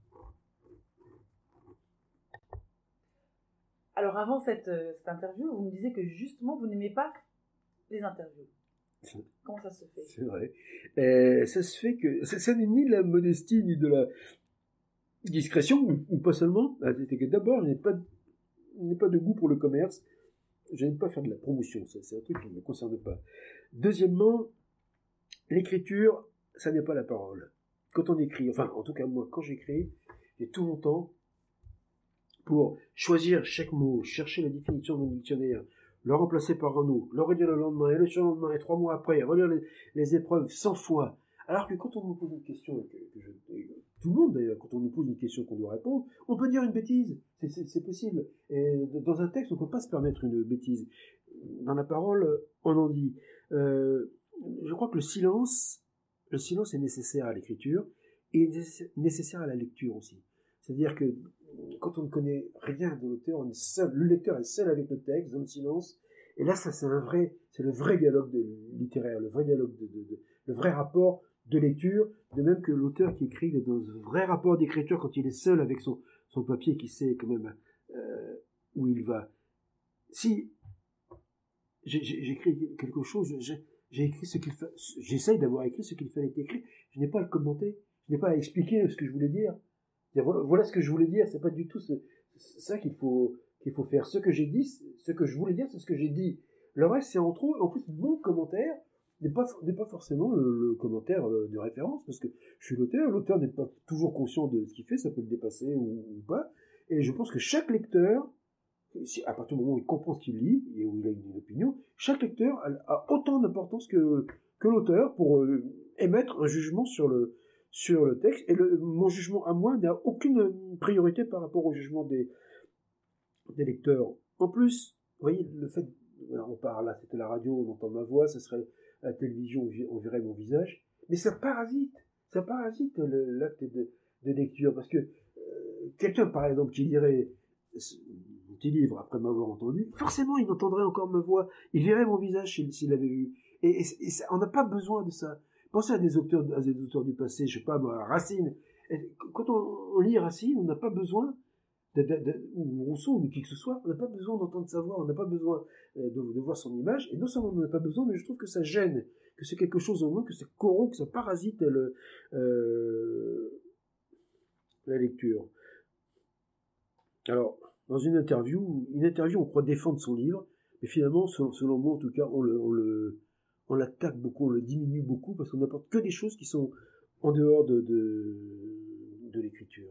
Alors, avant cette, cette interview, vous me disiez que justement, vous n'aimez pas les interviews. Comment ça se fait? C'est vrai. Euh, ça se fait que ça, ça n'est ni de la modestie ni de la discrétion, ou, ou pas seulement. C'est que d'abord, je n'ai pas, je n'ai pas de goût pour le commerce. Je n'aime pas faire de la promotion. Ça, c'est un truc qui ne me concerne pas. Deuxièmement, l'écriture, ça n'est pas la parole. Quand on écrit, enfin, en tout cas moi, quand j'écris, j'ai tout mon temps pour choisir chaque mot, chercher la définition dans le dictionnaire, le remplacer par Renaud, le relire le lendemain, et le surlendemain, et trois mois après, relire les, les épreuves cent fois. Alors que quand on nous pose une question, que, que je, tout le monde d'ailleurs, quand on nous pose une question qu'on doit répondre, on peut dire une bêtise, c'est, c'est, c'est possible. Et dans un texte, on ne peut pas se permettre une bêtise. Dans la parole, on en dit. Euh, je crois que le silence, le silence est nécessaire à l'écriture, et nécessaire à la lecture aussi. C'est-à-dire que quand on ne connaît rien de l'auteur, on est seul, le lecteur est seul avec le texte, dans le silence, et là, ça, c'est un vrai, c'est le vrai dialogue de, littéraire, le vrai dialogue, de, de, de, le vrai rapport de lecture, de même que l'auteur qui écrit, il est dans un vrai rapport d'écriture quand il est seul avec son, son papier, qui sait quand même euh, où il va. Si j'ai, j'ai, j'écris quelque chose, j'ai, j'ai écrit ce qu'il fa... j'essaye d'avoir écrit ce qu'il fallait écrire, je n'ai pas à le commenter, je n'ai pas à expliquer ce que je voulais dire. Voilà, voilà ce que je voulais dire, c'est pas du tout ce, ça qu'il faut, qu'il faut faire. Ce que j'ai dit, ce que je voulais dire, c'est ce que j'ai dit. Le reste, c'est en trop. En plus, mon commentaire n'est pas, n'est pas forcément le, le commentaire de référence, parce que je suis l'auteur, l'auteur n'est pas toujours conscient de ce qu'il fait, ça peut le dépasser ou, ou pas. Et je pense que chaque lecteur, si, à partir du moment où il comprend ce qu'il lit, et où il a une, une opinion, chaque lecteur a, a autant d'importance que, que l'auteur pour euh, émettre un jugement sur le, sur le texte, et le, mon jugement à moi n'a aucune priorité par rapport au jugement des, des lecteurs. En plus, vous voyez, le fait, on parle là, c'était la radio, on entend ma voix, ça serait à la télévision, on verrait mon visage, mais ça parasite, ça parasite le, l'acte de, de lecture, parce que euh, quelqu'un, par exemple, qui lirait mon petit livre après m'avoir entendu, forcément, il entendrait encore ma voix, il verrait mon visage s'il, s'il l'avait vu, et, et, et ça, on n'a pas besoin de ça. Pensez à des auteurs, à des auteurs du passé, je sais pas, moi, Racine. Et quand on, on lit Racine, on n'a pas besoin, de, de, de, ou Rousseau, ou qui que ce soit, on n'a pas besoin d'entendre sa voix, on n'a pas besoin de, de voir son image, et non seulement on n'en a pas besoin, mais je trouve que ça gêne, que c'est quelque chose en moins, que ça corrompt, que ça parasite le, euh, la lecture. Alors, dans une interview, une interview, on croit défendre son livre, mais finalement, selon, selon moi, en tout cas, on le, on le, on l'attaque beaucoup, on le diminue beaucoup, parce qu'on n'apporte que des choses qui sont en dehors de, de, de l'écriture.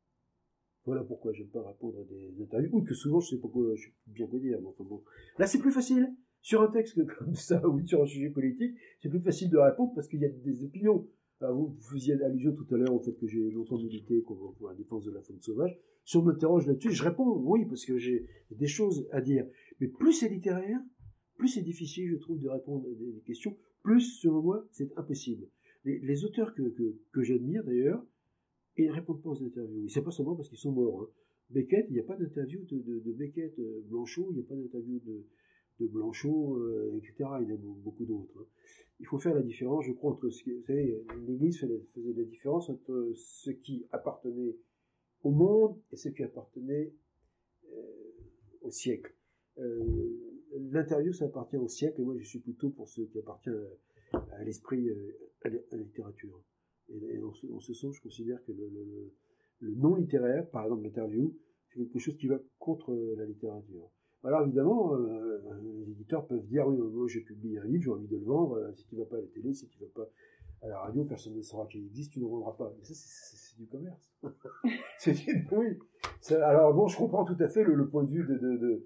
Voilà pourquoi j'aime pas répondre à des interviews, ou que souvent je sais pas quoi, je sais bien quoi dire, mais enfin bon. Là, c'est plus facile. Sur un texte comme ça, ou sur un sujet politique, c'est plus facile de répondre parce qu'il y a des opinions. Alors, vous faisiez allusion tout à l'heure au fait que j'ai longtemps milité pour la défense de la faune sauvage. Si on m'interroge là-dessus, je réponds oui, parce que j'ai des choses à dire. Mais plus c'est littéraire, plus c'est difficile, je trouve, de répondre à des questions, plus, selon moi, c'est impossible. Les, les auteurs que, que, que j'admire, d'ailleurs, ils ne répondent pas aux interviews. Et c'est pas seulement parce qu'ils sont morts. Hein. Beckett, il n'y a pas d'interview de, de, de Beckett, euh, Blanchot, il n'y a pas d'interview de, de Blanchot, euh, et cetera. Il y en a beaucoup d'autres. Hein. Il faut faire la différence, je crois, entre ce qui... Vous savez, l'Église faisait la différence entre ce qui appartenait au monde et ce qui appartenait euh, au siècle. Euh, L'interview, ça appartient au siècle, et moi, je suis plutôt pour ce qui appartient à, à l'esprit, à la, à la littérature. Et, et en, ce, en ce sens, je considère que le, le, le non-littéraire, par exemple l'interview, c'est quelque chose qui va contre la littérature. Alors évidemment, euh, les éditeurs peuvent dire, oui, moi j'ai publié un livre, j'ai envie de le vendre, si tu ne vas pas à la télé, si tu ne vas pas à la radio, personne ne saura qu'il existe, tu ne vendras pas. Mais ça, c'est, c'est, c'est du commerce. c'est du, oui. Ça, alors bon, je comprends tout à fait le, le point de vue de... de, de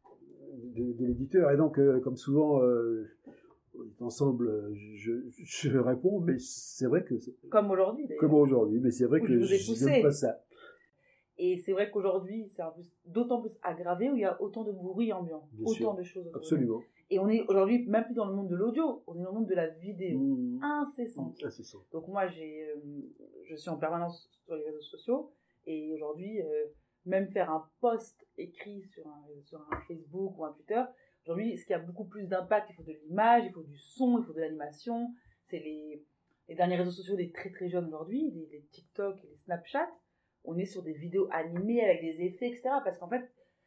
De, de l'éditeur, et donc euh, comme souvent euh, ensemble je, je, je réponds, mais c'est vrai que c'est, comme aujourd'hui d'ailleurs. comme aujourd'hui, mais c'est vrai où que je n'aime pas ça, et c'est vrai qu'aujourd'hui c'est un peu, d'autant plus aggravé, où il y a autant de bruit ambiant. Bien autant sûr. De choses absolument, et on est aujourd'hui même plus dans le monde de l'audio, on est dans le monde de la vidéo. Mmh. Incessante. Mmh. Incessant. Donc moi j'ai euh, je suis en permanence sur les réseaux sociaux, et aujourd'hui euh, même faire un post écrit sur un, sur un Facebook ou un Twitter, aujourd'hui, ce qui a beaucoup plus d'impact, il faut de l'image, il faut du son, il faut de l'animation. C'est les, les derniers réseaux sociaux des très très jeunes aujourd'hui, les, les TikTok et les Snapchat. On est sur des vidéos animées avec des effets, et cetera. Parce qu'en fait,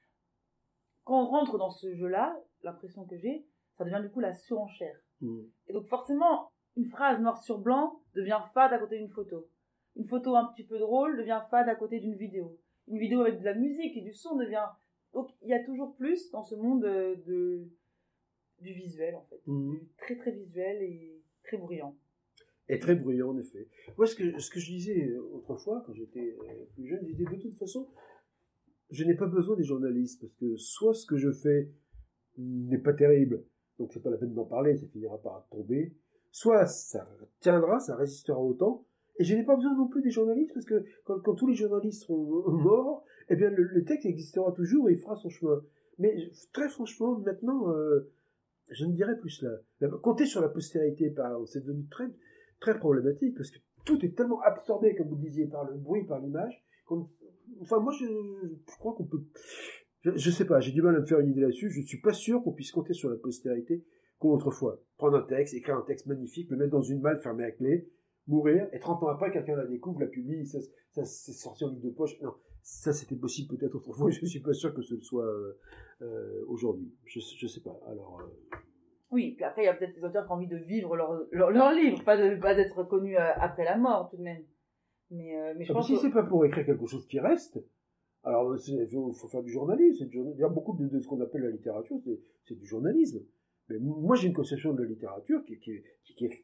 quand on rentre dans ce jeu-là, l'impression que j'ai, ça devient du coup la surenchère. Mmh. Et donc forcément, une phrase noir sur blanc devient fade à côté d'une photo. Une photo un petit peu drôle devient fade à côté d'une vidéo. Une vidéo avec de la musique et du son devient... Donc, il y a toujours plus dans ce monde de, de, du visuel, en fait. Mmh. Du très, très visuel et très bruyant. Et très bruyant, en effet. Moi, ce que, ce que je disais autrefois, quand j'étais plus jeune, je disais de toute façon, je n'ai pas besoin des journalistes, parce que soit ce que je fais n'est pas terrible, donc c'est pas la peine d'en parler, ça finira par tomber. Soit ça tiendra, ça résistera au temps, et je n'ai pas besoin non plus des journalistes, parce que quand, quand tous les journalistes seront morts, eh bien le, le texte existera toujours et il fera son chemin. Mais très franchement, maintenant, euh, je ne dirais plus cela. Compter sur la postérité, par exemple, c'est devenu très, très problématique, parce que tout est tellement absorbé, comme vous le disiez, par le bruit, par l'image. Enfin, moi, je, je crois qu'on peut... Je, je sais pas, j'ai du mal à me faire une idée là-dessus. Je ne suis pas sûr qu'on puisse compter sur la postérité comme autrefois. Prendre un texte, écrire un texte magnifique, le mettre dans une malle fermée à clé, mourir, et trente ans après, quelqu'un la découvre, la publie, ça, ça c'est sorti en livre de poche. Non, ça c'était possible peut-être autrefois, je ne suis pas sûr que ce soit euh, euh, aujourd'hui. Je ne sais pas. Alors... Euh... Oui, puis après, il y a peut-être des auteurs qui ont envie de vivre leur, leur, leur livre, pas, de, pas d'être connus après la mort, tout de même. Mais, euh, mais je ah, pense si que... c'est pas pour écrire quelque chose qui reste, alors il faut, faut faire du journalisme. Du, il y a beaucoup de, de ce qu'on appelle la littérature, c'est, c'est du journalisme. Mais moi, j'ai une conception de la littérature qui, qui, qui, qui est...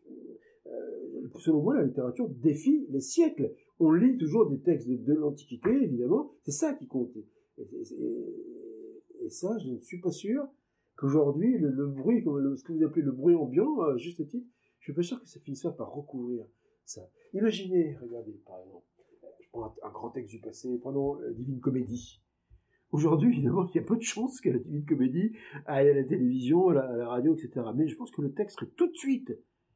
Euh, selon moi, la littérature défie les siècles. On lit toujours des textes de, de l'Antiquité, évidemment. C'est ça qui compte. Et, et, et, et ça, je ne suis pas sûr qu'aujourd'hui, le, le bruit, comme le, ce que vous appelez le bruit ambiant, à juste titre, je ne suis pas sûr que ça finisse pas par recouvrir ça. Imaginez, regardez, par exemple, je prends un, un grand texte du passé, prenons la Divine Comédie. Aujourd'hui, évidemment, il y a peu de chances que la Divine Comédie aille à la télévision, à la, à la radio, et cetera. Mais je pense que le texte serait tout de suite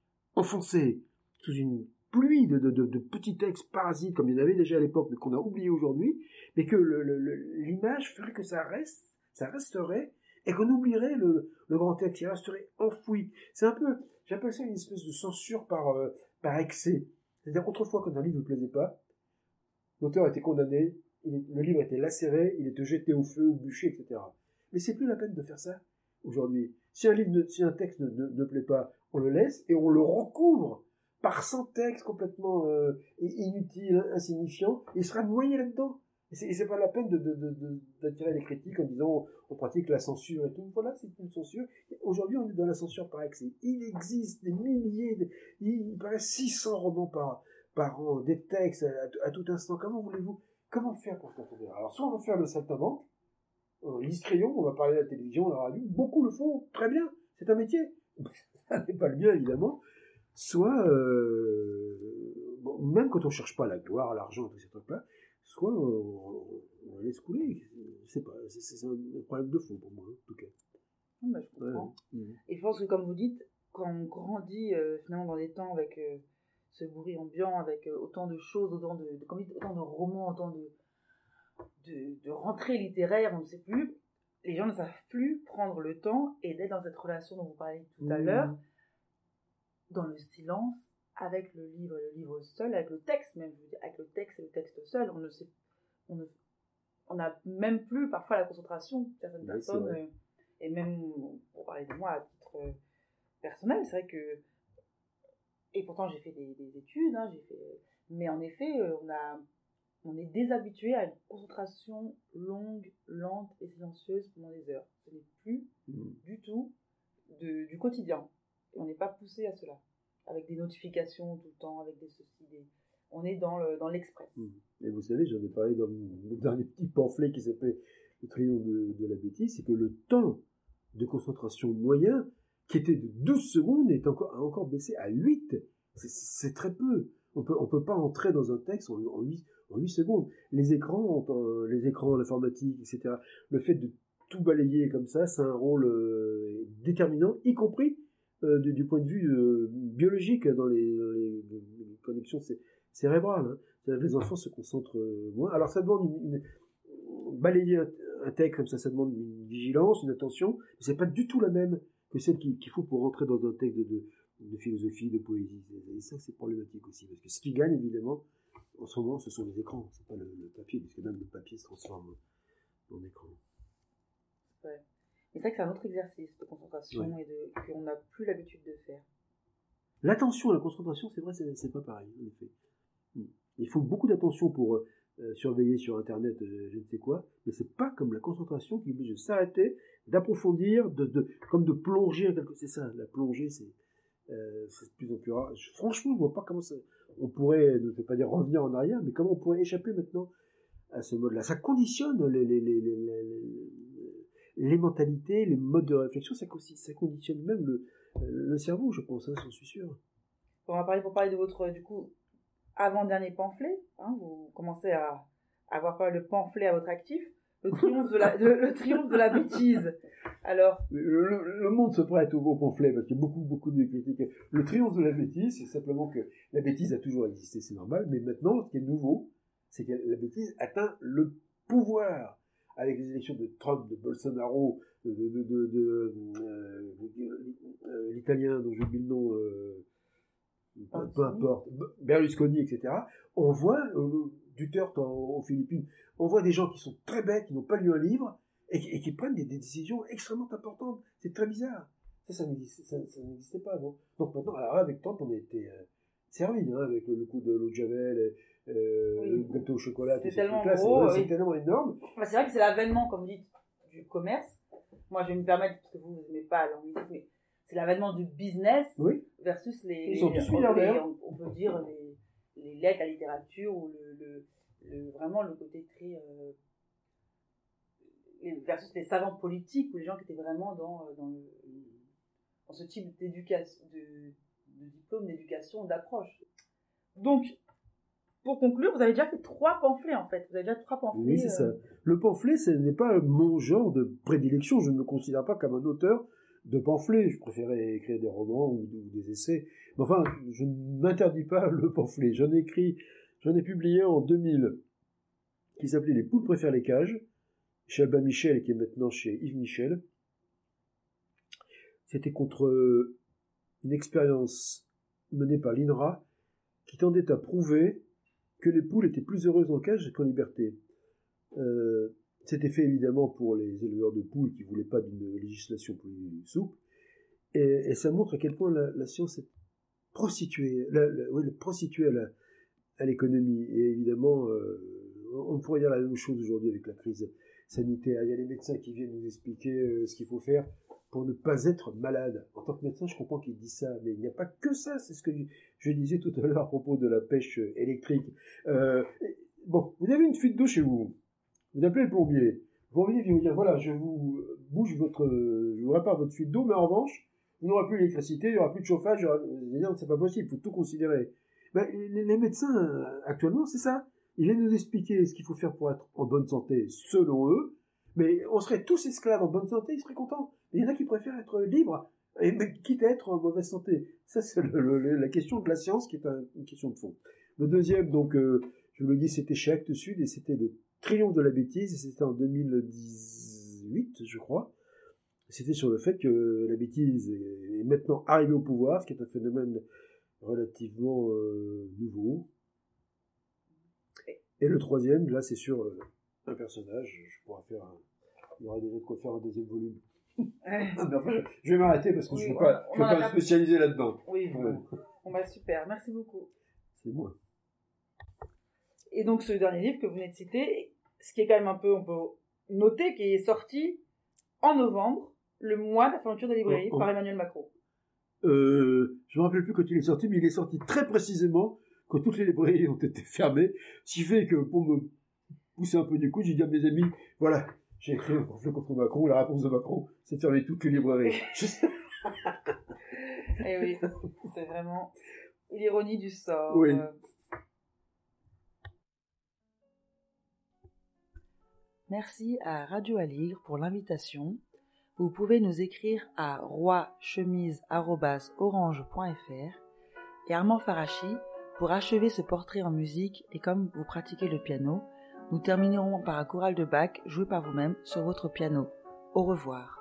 enfoncé sous une pluie de, de, de, de petits textes parasites, comme il y en avait déjà à l'époque, mais qu'on a oublié aujourd'hui, mais que le, le, le, l'image ferait que ça reste, ça resterait, et qu'on oublierait le, le grand texte, il resterait enfoui. C'est un peu, j'appelle ça une espèce de censure par, euh, par excès. C'est-à-dire, autrefois, quand un livre ne plaisait pas, l'auteur était condamné, il, le livre était lacéré, il était jeté au feu, au bûcher, et cetera. Mais c'est plus la peine de faire ça aujourd'hui. Si un livre, ne, si un texte ne, ne, ne plaît pas, on le laisse et on le recouvre par cent textes complètement euh, inutiles, insignifiants, et il sera noyé là-dedans. Et c'est, et c'est pas la peine de, de, de, de, d'attirer les critiques en disant on pratique la censure et tout. Voilà, c'est une censure. Et aujourd'hui, on est dans la censure par excès. Il existe des milliers, de, il paraît six cents romans par, par an, des textes à, à tout instant. Comment voulez-vous, comment faire pour faire tomber ? Alors, soit on va faire le saltimbanque, euh, l'histrion, on va parler de la télévision, la radio. Beaucoup le font très bien. C'est un métier. Ça n'est pas le mien, évidemment. Soit, euh, bon, même quand on cherche pas la gloire, l'argent, tous ces trucs-là, soit on, on laisse couler. Je sais pas, c'est, c'est un problème de fond pour moi, en tout cas. Oui, bah, je comprends. Ouais. Et je pense que, comme vous dites, quand on grandit euh, finalement dans des temps avec euh, ce bruit ambiant, avec euh, autant de choses, autant de, de, comme dit, autant de romans, autant de, de, de rentrées littéraires, on ne sait plus, les gens ne savent plus prendre le temps et d'être dans cette relation dont vous parliez tout à mmh. l'heure, dans le silence, avec le livre, le livre seul, avec le texte même, avec le texte et le texte seul, on ne sait, on ne, on n'a même plus parfois la concentration de certaines oui, personnes, euh, et même, pour parler de moi à titre euh, personnel, c'est vrai que, et pourtant j'ai fait des, des études, hein, j'ai fait, mais en effet, euh, on a, on est déshabitué à une concentration longue, lente et silencieuse pendant des heures. Ce n'est plus mmh. du tout de, du quotidien. Et on n'est pas poussé à cela, avec des notifications tout le temps, avec des ceci, des... on est dans, le, dans l'express. Mmh. Et vous savez, j'en ai parlé dans mon dernier petit pamphlet qui s'appelait Le triomphe de, de la bêtise, c'est que le temps de concentration moyen, qui était de douze secondes, est encore, a encore baissé à huit. C'est, c'est très peu. On peut, on peut pas entrer dans un texte en, en, huit, en huit secondes. Les écrans, euh, les écrans, l'informatique, et cetera, le fait de tout balayer comme ça, c'est un rôle euh, déterminant, y compris euh, du, du point de vue euh, biologique dans les, dans les, les connexions cé- cérébrales. Hein. C'est-à-dire que les enfants se concentrent euh, moins. Alors ça demande une, une, balayer un, un texte comme ça, ça demande une vigilance, une attention, mais c'est pas du tout la même que celle qu'il, qu'il faut pour rentrer dans un texte de, de de philosophie, de poésie. Et ça, c'est problématique aussi. Parce que ce qui gagne, évidemment, en ce moment, ce sont les écrans. C'est pas le, le papier, puisque même le papier se transforme en écran. Ouais. Et c'est vrai que c'est un autre exercice de concentration ouais. et de, qu'on n'a plus l'habitude de faire. L'attention et la concentration, c'est vrai, c'est, c'est pas pareil, en effet. Il faut beaucoup d'attention pour euh, surveiller sur Internet, euh, je ne sais quoi, mais c'est pas comme la concentration qui oblige de s'arrêter, d'approfondir, de, de, comme de plonger. C'est ça, la plongée, c'est Euh, c'est de plus en plus rare. Je, franchement, je vois pas comment ça, on pourrait, je ne vais pas dire revenir en arrière, mais comment on pourrait échapper maintenant à ce mode-là. Ça conditionne les, les, les, les, les, les mentalités, les modes de réflexion, ça, ça conditionne même le, le cerveau, je pense, hein, j'en suis sûr. On va parler pour parler de votre, du coup, avant-dernier pamphlet. Hein, vous commencez à avoir pas mal de pamphlets à votre actif. Le triomphe de la, de, le triomphe de la bêtise. Alors, le, le, le monde se prête au beau pamphlet parce qu'il y a beaucoup, beaucoup de critiques. Le triomphe de la bêtise, c'est simplement que la bêtise a toujours existé, c'est normal, mais maintenant, ce qui est nouveau, c'est que la bêtise atteint le pouvoir. Avec les élections de Trump, de Bolsonaro, de, de, de, de, de euh, euh, l'italien dont j'ai oublié le nom, euh, peu, peu importe, Berlusconi, et cetera. On voit, euh, Duterte aux Philippines, on voit des gens qui sont très bêtes, qui n'ont pas lu un livre, et qui, et qui prennent des, des décisions extrêmement importantes. C'est très bizarre. Ça, ça n'existait, ça, ça n'existait pas avant. Donc maintenant, alors avec Trump, on a été euh, servi, hein, avec le, le coup de l'eau de Javel, euh, oui. Le gâteau au chocolat. C'est tellement gros. C'est, oui. c'est tellement énorme. Bah, c'est vrai que c'est l'avènement, comme vous dites, du commerce. Moi, je vais me permettre, parce que vous n'aimez pas l'anglicisme, mais c'est l'avènement du business oui. versus les... Ils sont tous milliardaires. On, on peut dire les, les lettres, la littérature, ou le, le, le, vraiment le côté très... Euh, versus les savants politiques, ou les gens qui étaient vraiment dans, dans, le, dans ce type d'éducation, de, de diplôme, d'éducation, d'approche. Donc, pour conclure, vous avez déjà fait trois pamphlets, en fait. Vous avez déjà trois pamphlets. Oui, c'est euh... ça. Le pamphlet, ce n'est pas mon genre de prédilection. Je ne me considère pas comme un auteur de pamphlets. Je préférais écrire des romans ou, ou des essais. Mais enfin, je n'interdis pas le pamphlet. J'en ai écrit, j'en ai publié en deux mille, qui s'appelait « Les poules préfèrent les cages », chez Albin Michel, et qui est maintenant chez Yves Michel. C'était contre une expérience menée par l'I N R A qui tendait à prouver que les poules étaient plus heureuses en cage qu'en liberté. Euh, c'était fait évidemment pour les éleveurs de poules qui ne voulaient pas d'une législation plus souple, et, et ça montre à quel point la, la science est prostituée, la, la, oui, prostituée à, la, à l'économie. Et évidemment, euh, on pourrait dire la même chose aujourd'hui avec la crise sanitaire. Il y a les médecins qui viennent nous expliquer euh, ce qu'il faut faire pour ne pas être malade. En tant que médecin, je comprends qu'ils disent ça, mais il n'y a pas que ça. C'est ce que je disais tout à l'heure à propos de la pêche électrique. Euh, bon, vous avez une fuite d'eau chez vous. Vous appelez le plombier. Le plombier vient vous dire, voilà, je vous bouge votre, je vous répare votre fuite d'eau, mais en revanche, vous n'aurez plus d'électricité, il n'y aura plus de chauffage. Il y aura... C'est pas possible, il faut tout considérer. Ben, les, les médecins, actuellement, c'est ça. Ils viennent nous expliquer ce qu'il faut faire pour être en bonne santé, selon eux. Mais on serait tous esclaves en bonne santé, ils seraient contents. Mais il y en a qui préfèrent être libres, et, mais quitte à être en mauvaise santé. Ça, c'est le, le, la question de la science qui est un, une question de fond. Le deuxième, donc, euh, je vous le dis, c'était chez Actes Sud, et c'était le triomphe de la bêtise, et c'était en deux mille dix-huit, je crois. C'était sur le fait que la bêtise est maintenant arrivée au pouvoir, ce qui est un phénomène relativement euh, nouveau. Et le troisième, là, c'est sur euh, un personnage. Je pourrais faire un... Il y aura déjà de quoi faire un deuxième volume. Mais enfin, je, je vais m'arrêter parce que oui, je ne vais pas, je vais pas me spécialiser là-dedans. Oui, ouais. On va super. Merci beaucoup. C'est moi. Et donc, ce dernier livre que vous venez de citer, ce qui est quand même un peu, on peut noter, qui est sorti en novembre, le mois de la fermeture des librairies, oh, oh. par Emmanuel Macron. Euh, je ne me rappelle plus quand il est sorti, mais il est sorti très précisément quand toutes les librairies ont été fermées, ce qui fait que pour me pousser un peu du coup, j'ai dit à mes amis, voilà, j'ai écrit un pamphlet contre Macron, la réponse de Macron, c'est de fermer toutes les librairies. Et oui, c'est vraiment l'ironie du sort. Oui. Merci à Radio Aligre pour l'invitation. Vous pouvez nous écrire à roi-chemise arobase orange point f r et Armand Farachi. Pour achever ce portrait en musique, et comme vous pratiquez le piano, nous terminerons par un choral de Bach joué par vous-même sur votre piano. Au revoir.